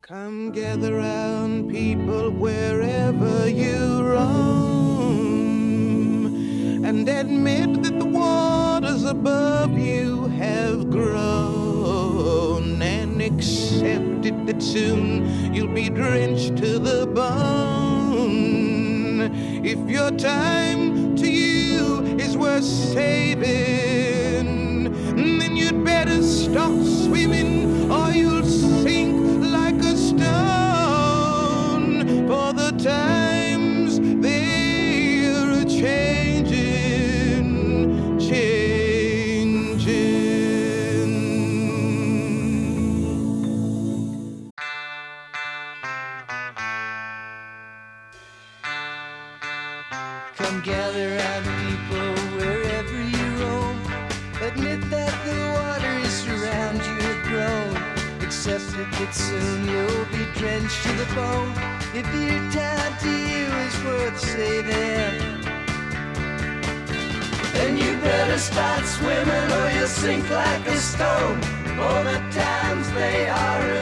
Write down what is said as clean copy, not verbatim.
Come gather round, people, wherever you roam, and admit that the waters above you have grown, and accept it that soon you'll be drenched to the bone. If your time to you is worth saving, then you'd better stop swimming or you'll sink like a stone. For the times they're a-changing, changing. Come gather round, people, wherever you roam. Admit that the waters around you have grown. Accept it that soon you'll be drenched to the bone. If your time to you is worth saving, then you better start swimming or you'll sink like a stone. For the times they are